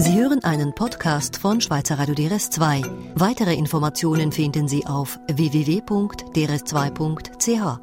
Sie hören einen Podcast von Schweizer Radio DRS2. Weitere Informationen finden Sie auf www.drs2.ch.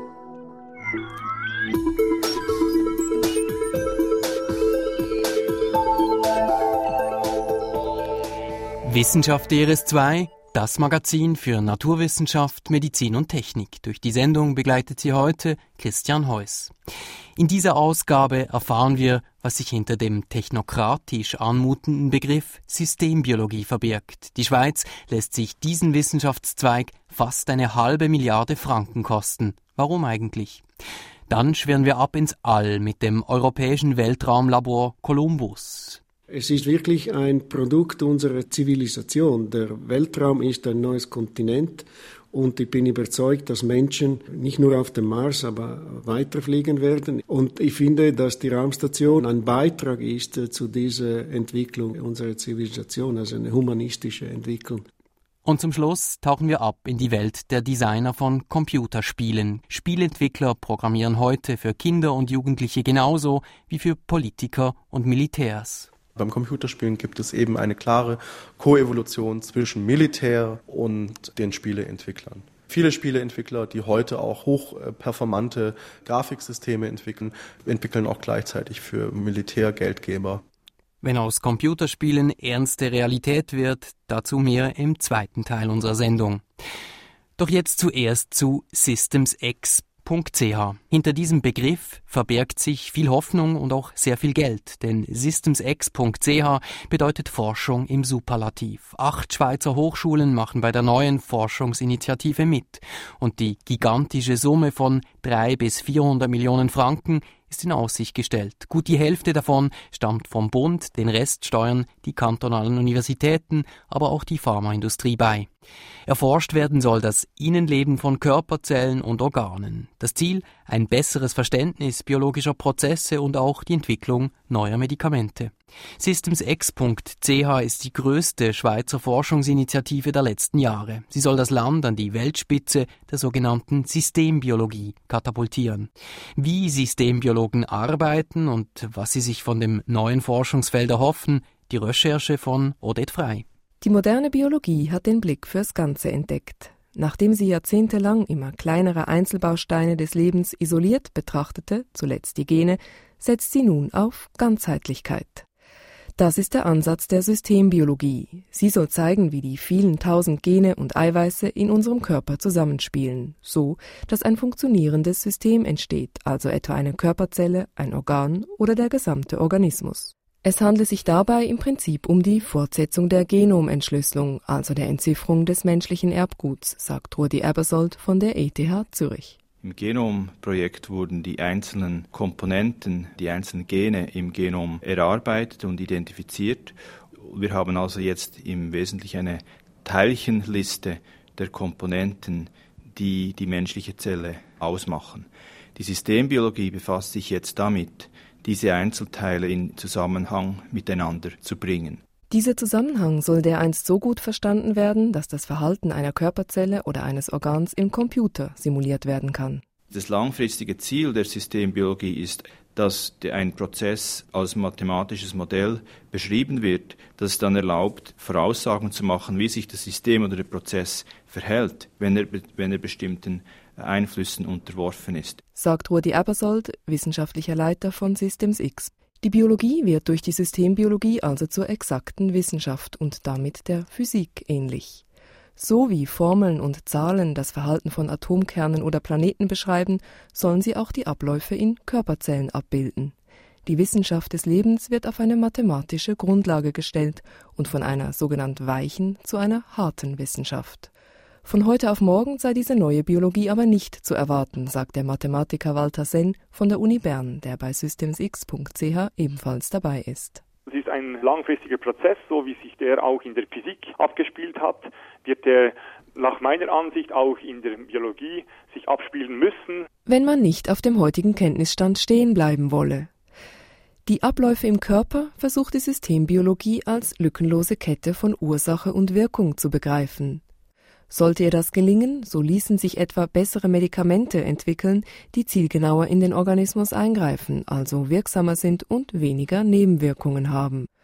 Wissenschaft DRS2, das Magazin für Naturwissenschaft, Medizin und Technik. Durch die Sendung begleitet Sie heute Christian Heuss. In dieser Ausgabe erfahren wir, was sich hinter dem technokratisch anmutenden Begriff Systembiologie verbirgt. Die Schweiz lässt sich diesen Wissenschaftszweig fast 1,5 Milliarde Franken kosten. Warum eigentlich? Dann schwirren wir ab ins All mit dem europäischen Weltraumlabor Columbus. Es ist wirklich ein Produkt unserer Zivilisation. Der Weltraum ist ein neues Kontinent und ich bin überzeugt, dass Menschen nicht nur auf dem Mars, aber weiterfliegen werden. Und ich finde, dass die Raumstation ein Beitrag ist zu dieser Entwicklung unserer Zivilisation, also eine humanistische Entwicklung. Und zum Schluss tauchen wir ab in die Welt der Designer von Computerspielen. Spielentwickler programmieren heute für Kinder und Jugendliche genauso wie für Politiker und Militärs. Beim Computerspielen gibt es eben eine klare Koevolution zwischen Militär und den Spieleentwicklern. Viele Spieleentwickler, die heute auch hochperformante Grafiksysteme entwickeln, entwickeln auch gleichzeitig für Militärgeldgeber. Wenn aus Computerspielen ernste Realität wird, dazu mehr im zweiten Teil unserer Sendung. Doch jetzt zuerst zu SystemsX.ch. Hinter diesem Begriff verbirgt sich viel Hoffnung und auch sehr viel Geld, denn SystemsX.ch bedeutet Forschung im Superlativ. 8 Schweizer Hochschulen machen bei der neuen Forschungsinitiative mit und die gigantische Summe von 300 bis 400 Millionen Franken ist in Aussicht gestellt. Gut die Hälfte davon stammt vom Bund, den Rest steuern die kantonalen Universitäten, aber auch die Pharmaindustrie bei. Erforscht werden soll das Innenleben von Körperzellen und Organen. Das Ziel: ein besseres Verständnis biologischer Prozesse und auch die Entwicklung neuer Medikamente. SystemsX.ch ist die größte Schweizer Forschungsinitiative der letzten Jahre. Sie soll das Land an die Weltspitze der sogenannten Systembiologie katapultieren. Wie Systembiologen arbeiten und was sie sich von dem neuen Forschungsfeld erhoffen, die Recherche von Odette Frey. Die moderne Biologie hat den Blick fürs Ganze entdeckt. Nachdem sie jahrzehntelang immer kleinere Einzelbausteine des Lebens isoliert betrachtete, zuletzt die Gene, setzt sie nun auf Ganzheitlichkeit. Das ist der Ansatz der Systembiologie. Sie soll zeigen, wie die vielen tausend Gene und Eiweiße in unserem Körper zusammenspielen, so dass ein funktionierendes System entsteht, also etwa eine Körperzelle, ein Organ oder der gesamte Organismus. Es handelt sich dabei im Prinzip um die Fortsetzung der Genomentschlüsselung, also der Entzifferung des menschlichen Erbguts, sagt Rudi Ebersold von der ETH Zürich. Im Genomprojekt wurden die einzelnen Komponenten, die einzelnen Gene im Genom erarbeitet und identifiziert. Wir haben also jetzt im Wesentlichen eine Teilchenliste der Komponenten, die die menschliche Zelle ausmachen. Die Systembiologie befasst sich jetzt damit, diese Einzelteile in Zusammenhang miteinander zu bringen. Dieser Zusammenhang soll dereinst so gut verstanden werden, dass das Verhalten einer Körperzelle oder eines Organs im Computer simuliert werden kann. Das langfristige Ziel der Systembiologie ist, dass ein Prozess als mathematisches Modell beschrieben wird, das es dann erlaubt, Voraussagen zu machen, wie sich das System oder der Prozess verhält, wenn er bestimmten Einflüssen unterworfen ist. Sagt Rudi Ebersold, wissenschaftlicher Leiter von SystemsX. Die Biologie wird durch die Systembiologie also zur exakten Wissenschaft und damit der Physik ähnlich. So wie Formeln und Zahlen das Verhalten von Atomkernen oder Planeten beschreiben, sollen sie auch die Abläufe in Körperzellen abbilden. Die Wissenschaft des Lebens wird auf eine mathematische Grundlage gestellt und von einer sogenannt weichen zu einer harten Wissenschaft. Von heute auf morgen sei diese neue Biologie aber nicht zu erwarten, sagt der Mathematiker Walter Senn von der Uni Bern, der bei SystemsX.ch ebenfalls dabei ist. Es ist ein langfristiger Prozess, so wie sich der auch in der Physik abgespielt hat, wird der nach meiner Ansicht auch in der Biologie sich abspielen müssen. Wenn man nicht auf dem heutigen Kenntnisstand stehen bleiben wolle. Die Abläufe im Körper versucht die Systembiologie als lückenlose Kette von Ursache und Wirkung zu begreifen. Sollte ihr das gelingen, so ließen sich etwa bessere Medikamente entwickeln, die zielgenauer in den Organismus eingreifen, also wirksamer sind und weniger Nebenwirkungen haben.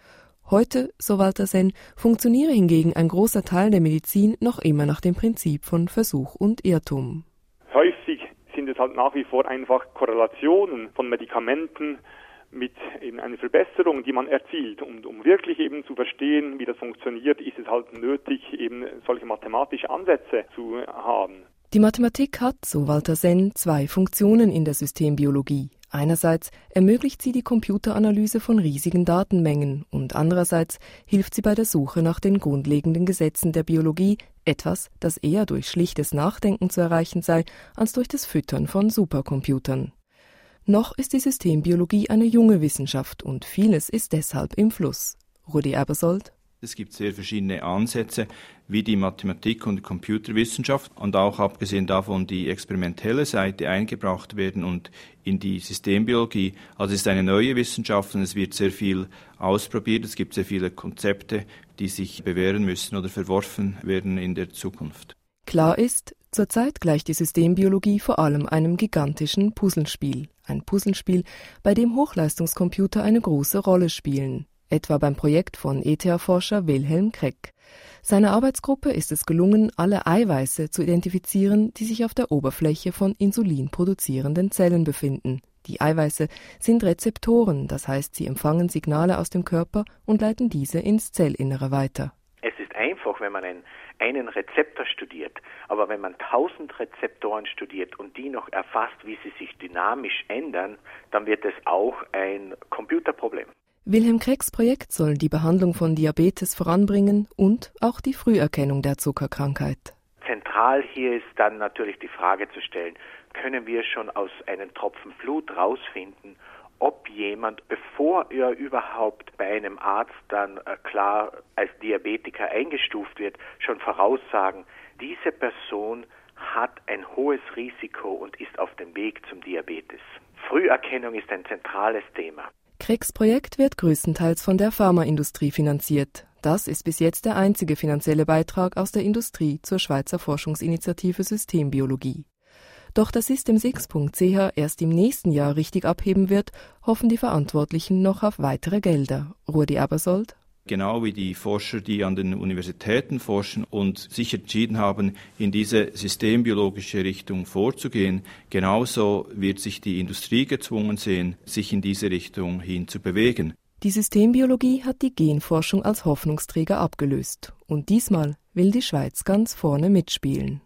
Heute, so Walter Senn, funktioniere hingegen ein großer Teil der Medizin noch immer nach dem Prinzip von Versuch und Irrtum. Häufig sind es halt nach wie vor einfach Korrelationen von Medikamenten mit eben einer Verbesserung, die man erzielt. Und um wirklich eben zu verstehen, wie das funktioniert, ist es halt nötig, eben solche mathematische Ansätze zu haben. Die Mathematik hat, so Walter Senn, zwei Funktionen in der Systembiologie. Einerseits ermöglicht sie die Computeranalyse von riesigen Datenmengen und andererseits hilft sie bei der Suche nach den grundlegenden Gesetzen der Biologie, etwas, das eher durch schlichtes Nachdenken zu erreichen sei, als durch das Füttern von Supercomputern. Noch ist die Systembiologie eine junge Wissenschaft und vieles ist deshalb im Fluss. Rudi Ebersold. Es gibt sehr verschiedene Ansätze, wie die Mathematik und die Computerwissenschaft und auch abgesehen davon die experimentelle Seite eingebracht werden und in die Systembiologie. Also es ist eine neue Wissenschaft und es wird sehr viel ausprobiert. Es gibt sehr viele Konzepte, die sich bewähren müssen oder verworfen werden in der Zukunft. Klar ist, zurzeit gleicht die Systembiologie vor allem einem gigantischen Puzzlespiel. Ein Puzzlespiel, bei dem Hochleistungscomputer eine große Rolle spielen. Etwa beim Projekt von ETH-Forscher Wilhelm Kreck. Seiner Arbeitsgruppe ist es gelungen, alle Eiweiße zu identifizieren, die sich auf der Oberfläche von Insulin produzierenden Zellen befinden. Die Eiweiße sind Rezeptoren, das heißt, sie empfangen Signale aus dem Körper und leiten diese ins Zellinnere weiter. Es ist einfach, wenn man einen Rezeptor studiert, aber wenn man 1000 Rezeptoren studiert und die noch erfasst, wie sie sich dynamisch ändern, dann wird es auch ein Computerproblem. Wilhelm Krecks Projekt soll die Behandlung von Diabetes voranbringen und auch die Früherkennung der Zuckerkrankheit. Zentral hier ist dann natürlich die Frage zu stellen, können wir schon aus einem Tropfen Blut rausfinden, ob jemand, bevor er überhaupt bei einem Arzt dann klar als Diabetiker eingestuft wird, schon voraussagen, diese Person hat ein hohes Risiko und ist auf dem Weg zum Diabetes. Früherkennung ist ein zentrales Thema. Krecks Projekt wird größtenteils von der Pharmaindustrie finanziert. Das ist bis jetzt der einzige finanzielle Beitrag aus der Industrie zur Schweizer Forschungsinitiative Systembiologie. Doch dass systemsx.ch erst im nächsten Jahr richtig abheben wird, hoffen die Verantwortlichen noch auf weitere Gelder. Rudi Ebersold. Genau wie die Forscher, die an den Universitäten forschen und sich entschieden haben, in diese systembiologische Richtung vorzugehen, genauso wird sich die Industrie gezwungen sehen, sich in diese Richtung hin zu bewegen. Die Systembiologie hat die Genforschung als Hoffnungsträger abgelöst. Und diesmal will die Schweiz ganz vorne mitspielen.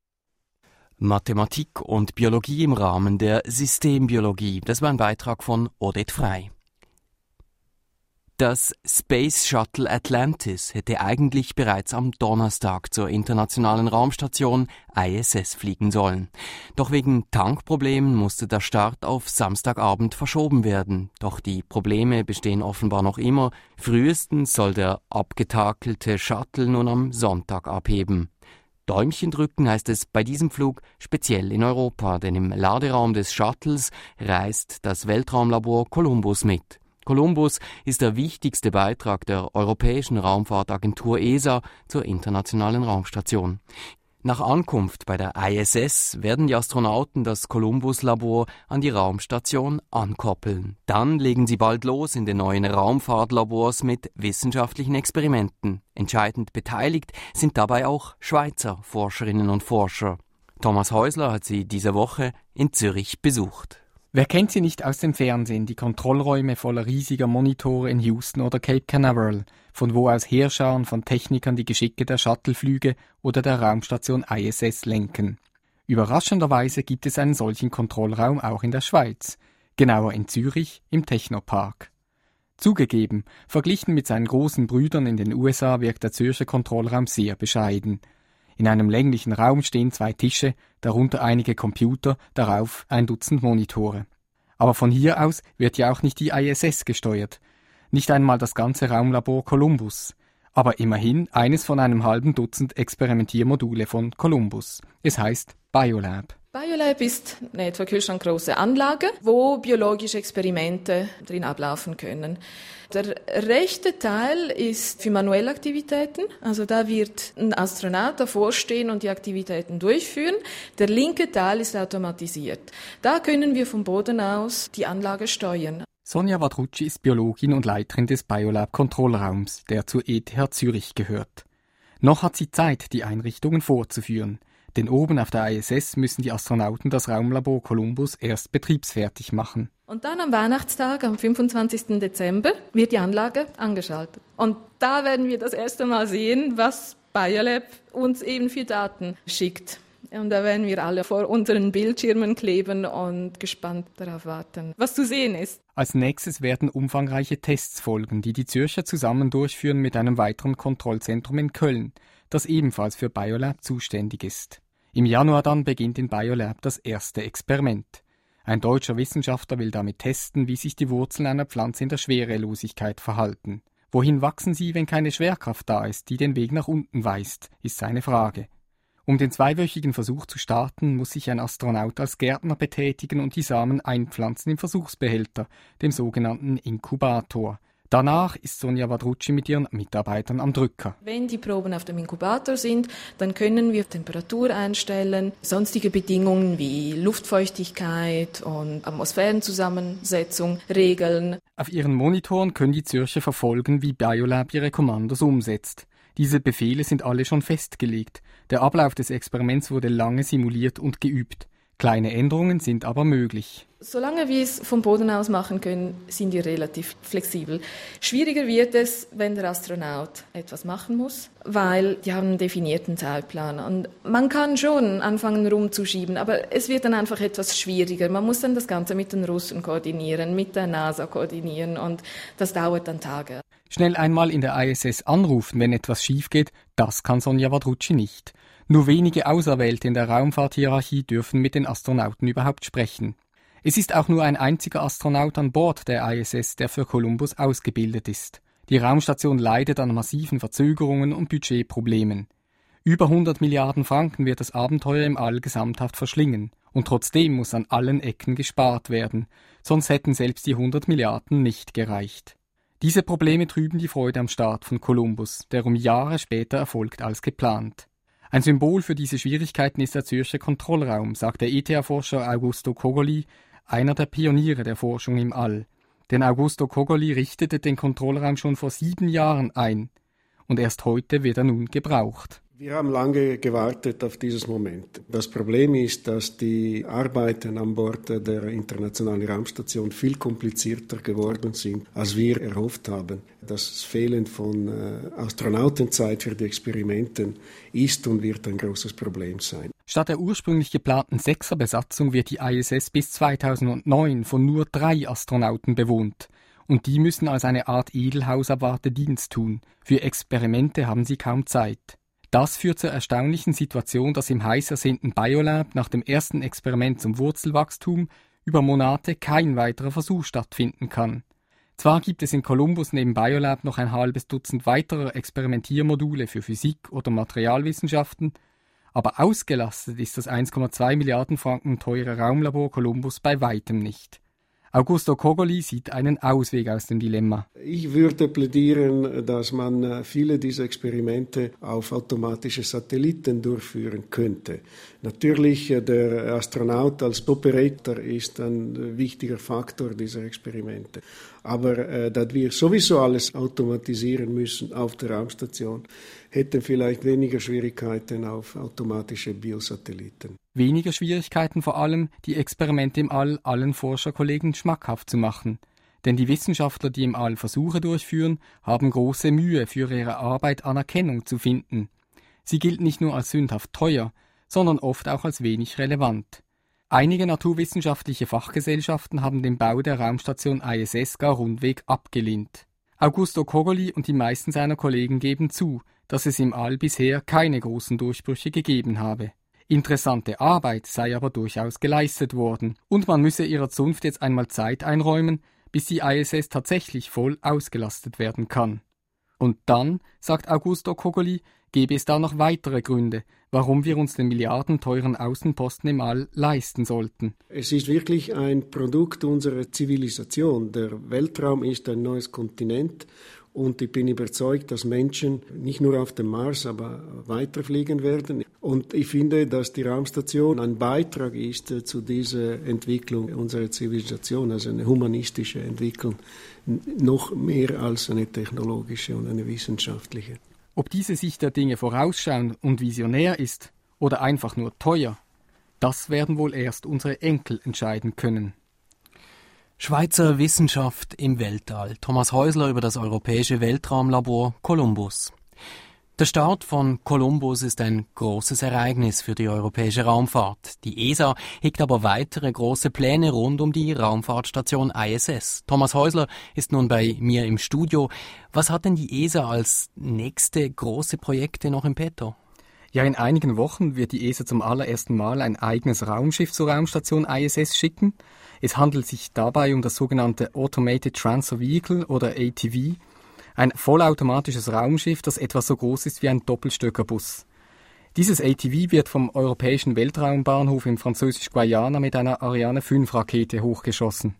Mathematik und Biologie im Rahmen der Systembiologie. Das war ein Beitrag von Odette Frey. Das Space Shuttle Atlantis hätte eigentlich bereits am Donnerstag zur internationalen Raumstation ISS fliegen sollen. Doch wegen Tankproblemen musste der Start auf Samstagabend verschoben werden. Doch die Probleme bestehen offenbar noch immer. Frühestens soll der abgetakelte Shuttle nun am Sonntag abheben. Däumchen drücken heißt es bei diesem Flug speziell in Europa, denn im Laderaum des Shuttles reist das Weltraumlabor Columbus mit. Columbus ist der wichtigste Beitrag der Europäischen Raumfahrtagentur ESA zur internationalen Raumstation. Nach Ankunft bei der ISS werden die Astronauten das Columbus-Labor an die Raumstation ankoppeln. Dann legen sie bald los in den neuen Raumfahrtlabors mit wissenschaftlichen Experimenten. Entscheidend beteiligt sind dabei auch Schweizer Forscherinnen und Forscher. Thomas Häusler hat sie diese Woche in Zürich besucht. Wer kennt sie nicht aus dem Fernsehen, die Kontrollräume voller riesiger Monitore in Houston oder Cape Canaveral, von wo aus Heerscharen von Technikern die Geschicke der Shuttleflüge oder der Raumstation ISS lenken. Überraschenderweise gibt es einen solchen Kontrollraum auch in der Schweiz, genauer in Zürich im Technopark. Zugegeben, verglichen mit seinen großen Brüdern in den USA wirkt der Zürcher Kontrollraum sehr bescheiden. In einem länglichen Raum stehen 2 Tische, darunter einige Computer, darauf ein Dutzend Monitore. Aber von hier aus wird ja auch nicht die ISS gesteuert. Nicht einmal das ganze Raumlabor Columbus. Aber immerhin eines von einem halben Dutzend Experimentiermodule von Columbus. Es heißt Biolab. Biolab ist eine etwa kühlschrankgroße Anlage, wo biologische Experimente drin ablaufen können. Der rechte Teil ist für manuelle Aktivitäten, also da wird ein Astronaut davor stehen und die Aktivitäten durchführen. Der linke Teil ist automatisiert. Da können wir vom Boden aus die Anlage steuern. Sonja Wadrucci ist Biologin und Leiterin des Biolab-Kontrollraums, der zur ETH Zürich gehört. Noch hat sie Zeit, die Einrichtungen vorzuführen. Denn oben auf der ISS müssen die Astronauten das Raumlabor Columbus erst betriebsfertig machen. Und dann am Weihnachtstag, am 25. Dezember, wird die Anlage angeschaltet. Und da werden wir das erste Mal sehen, was Biolab uns eben für Daten schickt. Und da werden wir alle vor unseren Bildschirmen kleben und gespannt darauf warten, was zu sehen ist. Als nächstes werden umfangreiche Tests folgen, die Zürcher zusammen durchführen mit einem weiteren Kontrollzentrum in Köln, das ebenfalls für Biolab zuständig ist. Im Januar dann beginnt in Biolab das erste Experiment. Ein deutscher Wissenschaftler will damit testen, wie sich die Wurzeln einer Pflanze in der Schwerelosigkeit verhalten. Wohin wachsen sie, wenn keine Schwerkraft da ist, die den Weg nach unten weist, ist seine Frage. Um den 2-wöchigen Versuch zu starten, muss sich ein Astronaut als Gärtner betätigen und die Samen einpflanzen im Versuchsbehälter, dem sogenannten Inkubator. Danach ist Sonja Wadrucci mit ihren Mitarbeitern am Drücker. Wenn die Proben auf dem Inkubator sind, dann können wir Temperatur einstellen, sonstige Bedingungen wie Luftfeuchtigkeit und Atmosphärenzusammensetzung regeln. Auf ihren Monitoren können die Zürcher verfolgen, wie Biolab ihre Kommandos umsetzt. Diese Befehle sind alle schon festgelegt. Der Ablauf des Experiments wurde lange simuliert und geübt. Kleine Änderungen sind aber möglich. Solange wir es vom Boden aus machen können, sind wir relativ flexibel. Schwieriger wird es, wenn der Astronaut etwas machen muss, weil die haben einen definierten Zeitplan. Und man kann schon anfangen rumzuschieben, aber es wird dann einfach etwas schwieriger. Man muss dann das Ganze mit den Russen koordinieren, mit der NASA koordinieren und das dauert dann Tage. Schnell einmal in der ISS anrufen, wenn etwas schief geht, das kann Sonja Wadrucci nicht. Nur wenige Auserwählte in der Raumfahrthierarchie dürfen mit den Astronauten überhaupt sprechen. Es ist auch nur ein einziger Astronaut an Bord der ISS, der für Columbus ausgebildet ist. Die Raumstation leidet an massiven Verzögerungen und Budgetproblemen. Über 100 Milliarden Franken wird das Abenteuer im All gesamthaft verschlingen. Und trotzdem muss an allen Ecken gespart werden, sonst hätten selbst die 100 Milliarden nicht gereicht. Diese Probleme trüben die Freude am Start von Columbus, der Jahre später erfolgt als geplant. Ein Symbol für diese Schwierigkeiten ist der Zürcher Kontrollraum, sagt der ETH-Forscher Augusto Cogoli, einer der Pioniere der Forschung im All. Denn Augusto Cogoli richtete den Kontrollraum schon vor 7 Jahren ein. Und erst heute wird er nun gebraucht. Wir haben lange gewartet auf dieses Moment. Das Problem ist, dass die Arbeiten an Bord der Internationalen Raumstation viel komplizierter geworden sind, als wir erhofft haben. Das Fehlen von Astronautenzeit für die Experimente ist und wird ein großes Problem sein. Statt der ursprünglich geplanten 6er-Besatzung wird die ISS bis 2009 von nur 3 Astronauten bewohnt. Und die müssen als eine Art Edelhausabwarte Dienst tun. Für Experimente haben sie kaum Zeit. Das führt zur erstaunlichen Situation, dass im heiß ersehnten Biolab nach dem ersten Experiment zum Wurzelwachstum über Monate kein weiterer Versuch stattfinden kann. Zwar gibt es in Columbus neben Biolab noch ein halbes Dutzend weiterer Experimentiermodule für Physik oder Materialwissenschaften, aber ausgelastet ist das 1,2 Milliarden Franken teure Raumlabor Columbus bei weitem nicht. Augusto Cogoli sieht einen Ausweg aus dem Dilemma. Ich würde plädieren, dass man viele dieser Experimente auf automatische Satelliten durchführen könnte. Natürlich, der Astronaut als Operator ist ein wichtiger Faktor dieser Experimente. Aber dass wir sowieso alles automatisieren müssen auf der Raumstation, hätten vielleicht weniger Schwierigkeiten auf automatische Biosatelliten. Weniger Schwierigkeiten vor allem, die Experimente im All allen Forscherkollegen schmackhaft zu machen. Denn die Wissenschaftler, die im All Versuche durchführen, haben große Mühe, für ihre Arbeit Anerkennung zu finden. Sie gilt nicht nur als sündhaft teuer, sondern oft auch als wenig relevant. Einige naturwissenschaftliche Fachgesellschaften haben den Bau der Raumstation ISS gar rundweg abgelehnt. Augusto Cogoli und die meisten seiner Kollegen geben zu, dass es im All bisher keine großen Durchbrüche gegeben habe. Interessante Arbeit sei aber durchaus geleistet worden und man müsse ihrer Zunft jetzt einmal Zeit einräumen, bis die ISS tatsächlich voll ausgelastet werden kann. Und dann, sagt Augusto Cogoli, gäbe es da noch weitere Gründe, warum wir uns den milliardenteuren Außenposten im All leisten sollten. Es ist wirklich ein Produkt unserer Zivilisation. Der Weltraum ist ein neues Kontinent und ich bin überzeugt, dass Menschen nicht nur auf dem Mars, aber weiterfliegen werden. Und ich finde, dass die Raumstation ein Beitrag ist zu dieser Entwicklung unserer Zivilisation, also eine humanistische Entwicklung, noch mehr als eine technologische und eine wissenschaftliche. Ob diese Sicht der Dinge vorausschauend und visionär ist oder einfach nur teuer, das werden wohl erst unsere Enkel entscheiden können. Schweizer Wissenschaft im Weltall. Thomas Häusler über das europäische Weltraumlabor Columbus. Der Start von Columbus ist ein großes Ereignis für die europäische Raumfahrt. Die ESA hegt aber weitere große Pläne rund um die Raumfahrtstation ISS. Thomas Häusler ist nun bei mir im Studio. Was hat denn die ESA als nächste große Projekte noch im Petto? Ja, in einigen Wochen wird die ESA zum allerersten Mal ein eigenes Raumschiff zur Raumstation ISS schicken. Es handelt sich dabei um das sogenannte Automated Transfer Vehicle oder ATV, ein vollautomatisches Raumschiff, das etwa so groß ist wie ein Doppelstöckerbus. Dieses ATV wird vom Europäischen Weltraumbahnhof im französisch-Guayana mit einer Ariane 5 Rakete hochgeschossen.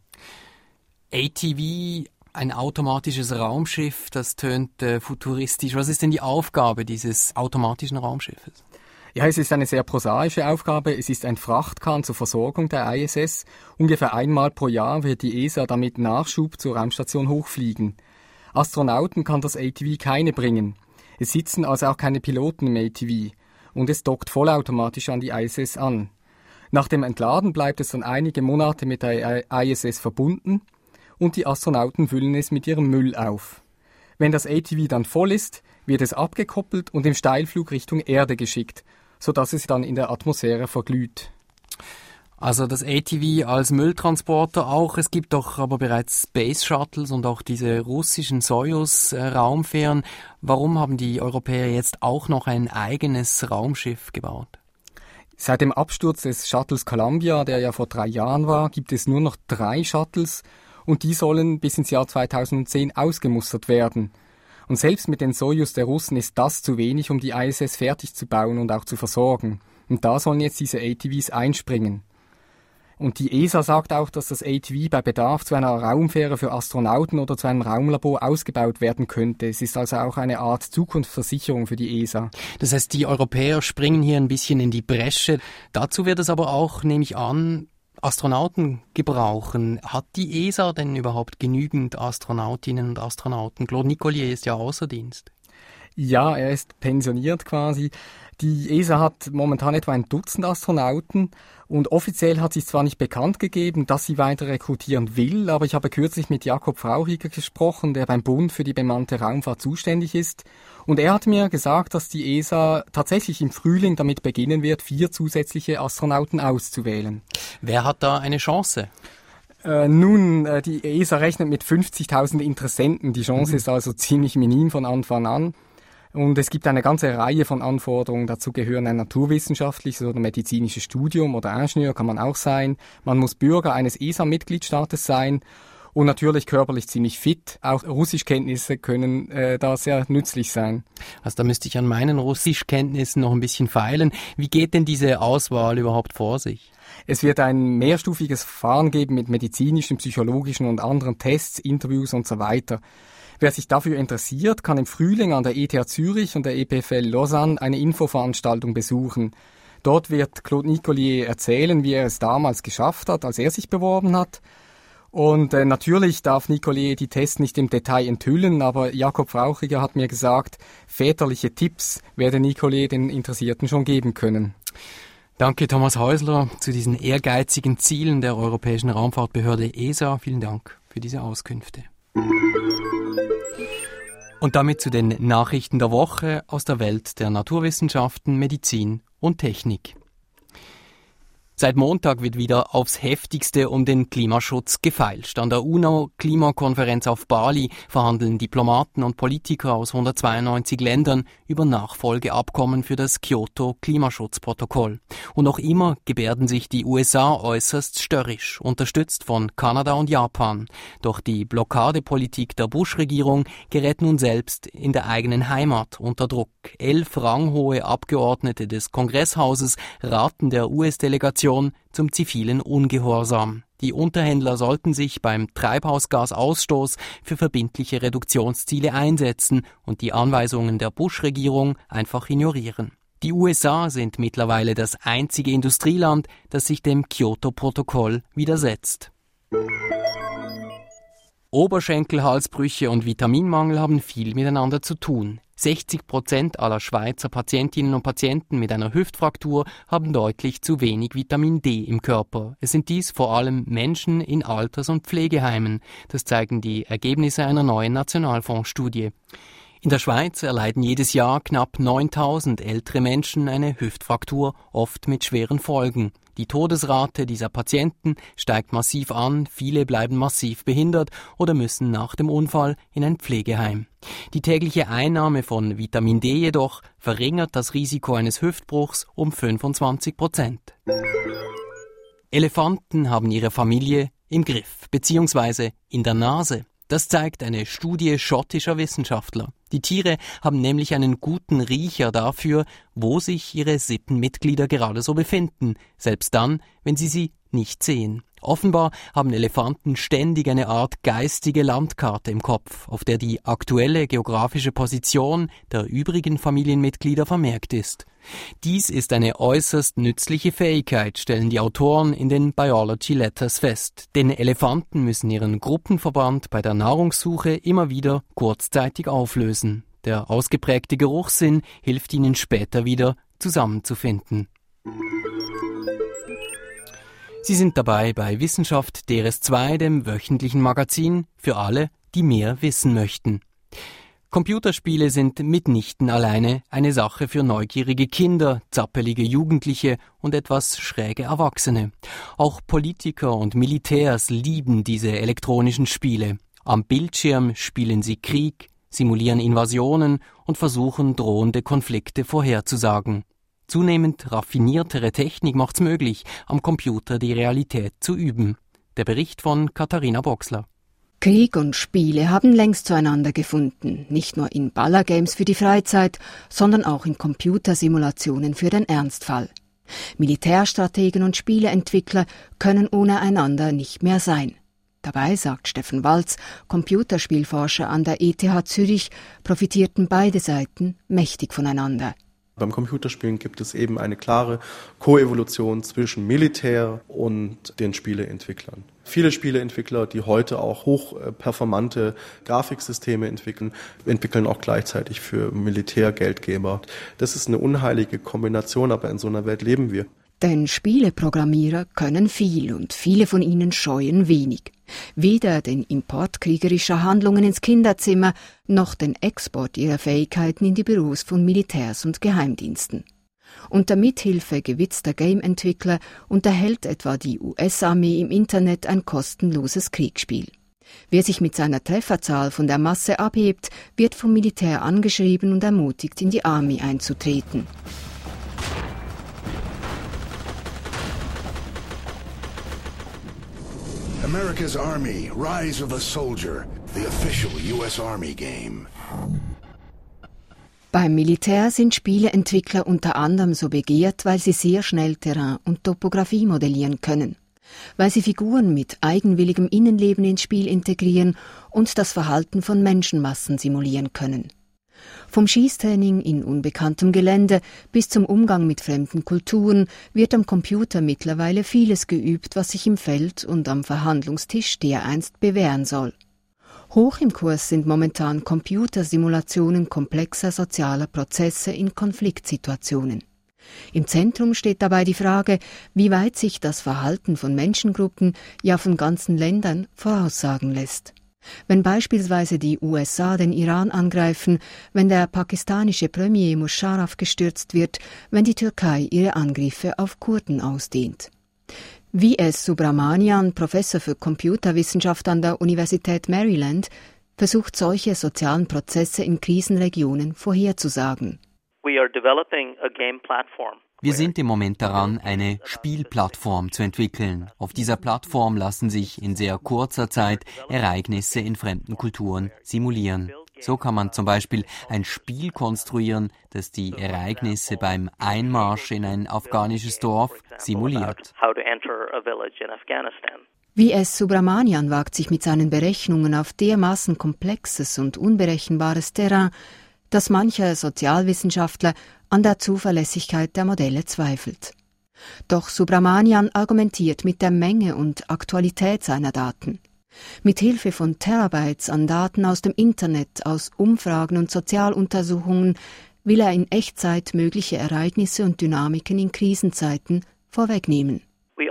ATV, ein automatisches Raumschiff, das tönt futuristisch. Was ist denn die Aufgabe dieses automatischen Raumschiffes? Ja, es ist eine sehr prosaische Aufgabe. Es ist ein Frachtkahn zur Versorgung der ISS. Ungefähr einmal pro Jahr wird die ESA damit Nachschub zur Raumstation hochfliegen. Astronauten kann das ATV keine bringen. Es sitzen also auch keine Piloten im ATV. Und es dockt vollautomatisch an die ISS an. Nach dem Entladen bleibt es dann einige Monate mit der ISS verbunden und die Astronauten füllen es mit ihrem Müll auf. Wenn das ATV dann voll ist, wird es abgekoppelt und im Steilflug Richtung Erde geschickt, sodass es dann in der Atmosphäre verglüht. Also das ATV als Mülltransporter auch. Es gibt doch aber bereits Space Shuttles und auch diese russischen Soyuz-Raumfähren. Warum haben die Europäer jetzt auch noch ein eigenes Raumschiff gebaut? Seit dem Absturz des Shuttles Columbia, der ja vor 3 Jahren war, gibt es nur noch 3 Shuttles und die sollen bis ins Jahr 2010 ausgemustert werden. Und selbst mit den Soyuz der Russen ist das zu wenig, um die ISS fertig zu bauen und auch zu versorgen. Und da sollen jetzt diese ATVs einspringen. Und die ESA sagt auch, dass das ATV bei Bedarf zu einer Raumfähre für Astronauten oder zu einem Raumlabor ausgebaut werden könnte. Es ist also auch eine Art Zukunftsversicherung für die ESA. Das heißt, die Europäer springen hier ein bisschen in die Bresche. Dazu wird es aber auch, nehme ich an, Astronauten gebrauchen. Hat die ESA denn überhaupt genügend Astronautinnen und Astronauten? Claude Nicollier ist ja außer Dienst. Ja, er ist pensioniert quasi. Die ESA hat momentan etwa 1 Dutzend Astronauten und offiziell hat sich zwar nicht bekannt gegeben, dass sie weiter rekrutieren will, aber ich habe kürzlich mit Jakob Frauchiger gesprochen, der beim Bund für die bemannte Raumfahrt zuständig ist. Und er hat mir gesagt, dass die ESA tatsächlich im Frühling damit beginnen wird, 4 zusätzliche Astronauten auszuwählen. Wer hat da eine Chance? Die ESA rechnet mit 50.000 Interessenten. Die Chance ist also ziemlich minim von Anfang an. Und es gibt eine ganze Reihe von Anforderungen. Dazu gehören ein naturwissenschaftliches oder medizinisches Studium oder Ingenieur kann man auch sein. Man muss Bürger eines ESA-Mitgliedstaates sein und natürlich körperlich ziemlich fit. Auch Russischkenntnisse können da sehr nützlich sein. Also da müsste ich an meinen Russischkenntnissen noch ein bisschen feilen. Wie geht denn diese Auswahl überhaupt vor sich? Es wird ein mehrstufiges Verfahren geben mit medizinischen, psychologischen und anderen Tests, Interviews und so weiter. Wer sich dafür interessiert, kann im Frühling an der ETH Zürich und der EPFL Lausanne eine Infoveranstaltung besuchen. Dort wird Claude Nicollier erzählen, wie er es damals geschafft hat, als er sich beworben hat. Und natürlich darf Nicollier die Tests nicht im Detail enthüllen, aber Jakob Frauchiger hat mir gesagt, väterliche Tipps werde Nicollier den Interessierten schon geben können. Danke Thomas Häusler zu diesen ehrgeizigen Zielen der Europäischen Raumfahrtbehörde ESA. Vielen Dank für diese Auskünfte. Und damit zu den Nachrichten der Woche aus der Welt der Naturwissenschaften, Medizin und Technik. Seit Montag wird wieder aufs Heftigste um den Klimaschutz gefeilscht. An der UNO-Klimakonferenz auf Bali verhandeln Diplomaten und Politiker aus 192 Ländern über Nachfolgeabkommen für das Kyoto-Klimaschutzprotokoll. Und noch immer gebärden sich die USA äußerst störrisch, unterstützt von Kanada und Japan. Doch die Blockadepolitik der Bush-Regierung gerät nun selbst in der eigenen Heimat unter Druck. 11 ranghohe Abgeordnete des Kongresshauses raten der US-Delegation zum zivilen Ungehorsam. Die Unterhändler sollten sich beim Treibhausgasausstoß für verbindliche Reduktionsziele einsetzen und die Anweisungen der Bush-Regierung einfach ignorieren. Die USA sind mittlerweile das einzige Industrieland, das sich dem Kyoto-Protokoll widersetzt. Oberschenkelhalsbrüche und Vitaminmangel haben viel miteinander zu tun. 60% aller Schweizer Patientinnen und Patienten mit einer Hüftfraktur haben deutlich zu wenig Vitamin D im Körper. Es sind dies vor allem Menschen in Alters- und Pflegeheimen. Das zeigen die Ergebnisse einer neuen Nationalfondsstudie. In der Schweiz erleiden jedes Jahr knapp 9.000 ältere Menschen eine Hüftfraktur, oft mit schweren Folgen. Die Todesrate dieser Patienten steigt massiv an, viele bleiben massiv behindert oder müssen nach dem Unfall in ein Pflegeheim. Die tägliche Einnahme von Vitamin D jedoch verringert das Risiko eines Hüftbruchs um 25%. Elefanten haben ihre Familie im Griff bzw. in der Nase. Das zeigt eine Studie schottischer Wissenschaftler. Die Tiere haben nämlich einen guten Riecher dafür, wo sich ihre Sittenmitglieder gerade so befinden, selbst dann, wenn sie nicht sehen. Offenbar haben Elefanten ständig eine Art geistige Landkarte im Kopf, auf der die aktuelle geografische Position der übrigen Familienmitglieder vermerkt ist. Dies ist eine äußerst nützliche Fähigkeit, stellen die Autoren in den Biology Letters fest. Denn Elefanten müssen ihren Gruppenverband bei der Nahrungssuche immer wieder kurzzeitig auflösen. Der ausgeprägte Geruchssinn hilft ihnen später wieder zusammenzufinden. Sie sind dabei bei Wissenschaft DRS2, dem wöchentlichen Magazin für alle, die mehr wissen möchten. Computerspiele sind mitnichten alleine eine Sache für neugierige Kinder, zappelige Jugendliche und etwas schräge Erwachsene. Auch Politiker und Militärs lieben diese elektronischen Spiele. Am Bildschirm spielen sie Krieg, simulieren Invasionen und versuchen drohende Konflikte vorherzusagen. Zunehmend raffiniertere Technik macht's möglich, am Computer die Realität zu üben. Der Bericht von Katharina Boxler. Krieg und Spiele haben längst zueinander gefunden, nicht nur in Ballergames für die Freizeit, sondern auch in Computersimulationen für den Ernstfall. Militärstrategen und Spieleentwickler können ohne einander nicht mehr sein. Dabei, sagt Steffen Walz, Computerspielforscher an der ETH Zürich, profitierten beide Seiten mächtig voneinander. Beim Computerspielen gibt es eben eine klare Koevolution zwischen Militär und den Spieleentwicklern. Viele Spieleentwickler, die heute auch hochperformante Grafiksysteme entwickeln auch gleichzeitig für Militärgeldgeber. Das ist eine unheilige Kombination, aber in so einer Welt leben wir. Denn Spieleprogrammierer können viel und viele von ihnen scheuen wenig. Weder den Import kriegerischer Handlungen ins Kinderzimmer noch den Export ihrer Fähigkeiten in die Büros von Militärs und Geheimdiensten. Unter Mithilfe gewitzter Game-Entwickler unterhält etwa die US-Armee im Internet ein kostenloses Kriegsspiel. Wer sich mit seiner Trefferzahl von der Masse abhebt, wird vom Militär angeschrieben und ermutigt, in die Armee einzutreten. America's Army, Rise of a Soldier, the official US Army game. Beim Militär sind Spieleentwickler unter anderem so begehrt, weil sie sehr schnell Terrain und Topographie modellieren können, weil sie Figuren mit eigenwilligem Innenleben ins Spiel integrieren und das Verhalten von Menschenmassen simulieren können. Vom Schießtraining in unbekanntem Gelände bis zum Umgang mit fremden Kulturen wird am Computer mittlerweile vieles geübt, was sich im Feld und am Verhandlungstisch dereinst bewähren soll. Hoch im Kurs sind momentan Computersimulationen komplexer sozialer Prozesse in Konfliktsituationen. Im Zentrum steht dabei die Frage, wie weit sich das Verhalten von Menschengruppen, ja von ganzen Ländern, voraussagen lässt. Wenn beispielsweise die USA den Iran angreifen, wenn der pakistanische Premier Musharraf gestürzt wird, wenn die Türkei ihre Angriffe auf Kurden ausdehnt. V.S. Subramanian, Professor für Computerwissenschaft an der Universität Maryland, versucht solche sozialen Prozesse in Krisenregionen vorherzusagen. Wir sind im Moment daran, eine Spielplattform zu entwickeln. Auf dieser Plattform lassen sich in sehr kurzer Zeit Ereignisse in fremden Kulturen simulieren. So kann man zum Beispiel ein Spiel konstruieren, das die Ereignisse beim Einmarsch in ein afghanisches Dorf simuliert. V.S. Subramanian wagt sich mit seinen Berechnungen auf dermaßen komplexes und unberechenbares Terrain, dass mancher Sozialwissenschaftler an der Zuverlässigkeit der Modelle zweifelt. Doch Subramanian argumentiert mit der Menge und Aktualität seiner Daten. Mit Hilfe von Terabytes an Daten aus dem Internet, aus Umfragen und Sozialuntersuchungen will er in Echtzeit mögliche Ereignisse und Dynamiken in Krisenzeiten vorwegnehmen.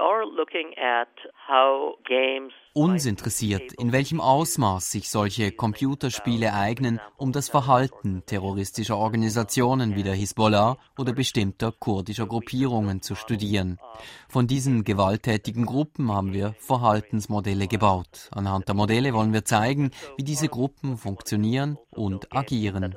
Uns interessiert, in welchem Ausmaß sich solche Computerspiele eignen, um das Verhalten terroristischer Organisationen wie der Hisbollah oder bestimmter kurdischer Gruppierungen zu studieren. Von diesen gewalttätigen Gruppen haben wir Verhaltensmodelle gebaut. Anhand der Modelle wollen wir zeigen, wie diese Gruppen funktionieren und agieren.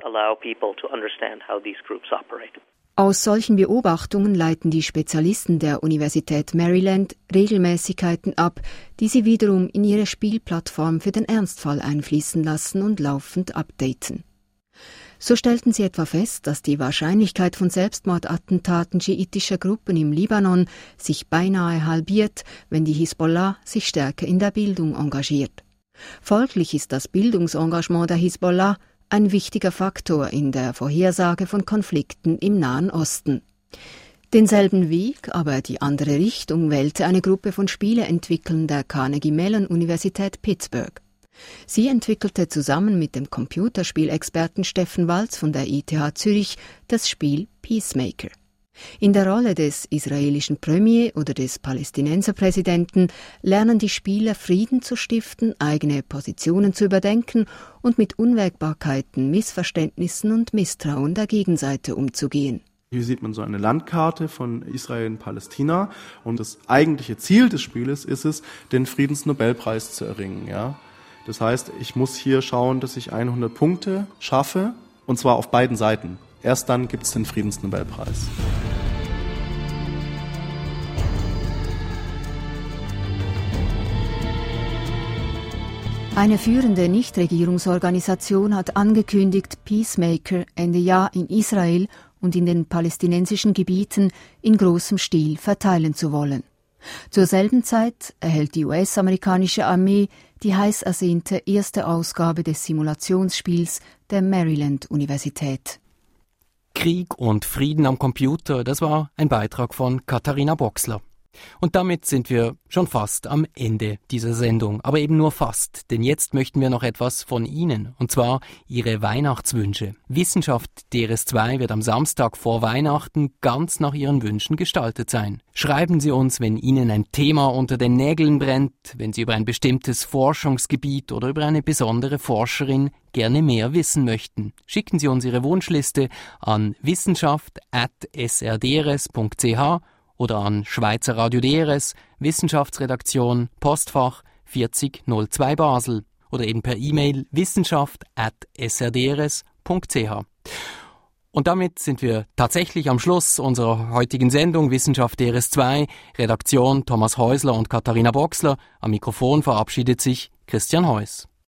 Aus solchen Beobachtungen leiten die Spezialisten der Universität Maryland Regelmäßigkeiten ab, die sie wiederum in ihre Spielplattform für den Ernstfall einfließen lassen und laufend updaten. So stellten sie etwa fest, dass die Wahrscheinlichkeit von Selbstmordattentaten schiitischer Gruppen im Libanon sich beinahe halbiert, wenn die Hisbollah sich stärker in der Bildung engagiert. Folglich ist das Bildungsengagement der Hisbollah ein wichtiger Faktor in der Vorhersage von Konflikten im Nahen Osten. Denselben Weg, aber die andere Richtung wählte eine Gruppe von Spieleentwicklern der Carnegie Mellon Universität Pittsburgh. Sie entwickelte zusammen mit dem Computerspielexperten Steffen Walz von der ETH Zürich das Spiel Peacemaker. In der Rolle des israelischen Premier oder des Palästinenserpräsidenten lernen die Spieler Frieden zu stiften, eigene Positionen zu überdenken und mit Unwägbarkeiten, Missverständnissen und Misstrauen der Gegenseite umzugehen. Hier sieht man so eine Landkarte von Israel und Palästina und das eigentliche Ziel des Spieles ist es, den Friedensnobelpreis zu erringen. Ja? Das heißt, ich muss hier schauen, dass ich 100 Punkte schaffe und zwar auf beiden Seiten. Erst dann gibt es den Friedensnobelpreis. Eine führende Nichtregierungsorganisation hat angekündigt, Peacemaker Ende Jahr in Israel und in den palästinensischen Gebieten in großem Stil verteilen zu wollen. Zur selben Zeit erhält die US-amerikanische Armee die heiß ersehnte erste Ausgabe des Simulationsspiels der Maryland-Universität. Krieg und Frieden am Computer, das war ein Beitrag von Katharina Boxler. Und damit sind wir schon fast am Ende dieser Sendung, aber eben nur fast, denn jetzt möchten wir noch etwas von Ihnen, und zwar Ihre Weihnachtswünsche. Wissenschaft DRS2 wird am Samstag vor Weihnachten ganz nach Ihren Wünschen gestaltet sein. Schreiben Sie uns, wenn Ihnen ein Thema unter den Nägeln brennt, wenn Sie über ein bestimmtes Forschungsgebiet oder über eine besondere Forscherin gerne mehr wissen möchten. Schicken Sie uns Ihre Wunschliste an wissenschaft@srdrs.ch oder an Schweizer Radio DRS, Wissenschaftsredaktion, Postfach 4002 Basel oder eben per E-Mail wissenschaft@srdrs.ch. Und damit sind wir tatsächlich am Schluss unserer heutigen Sendung Wissenschaft DRS2. Redaktion Thomas Häusler und Katharina Boxler. Am Mikrofon verabschiedet sich Christian Heuss.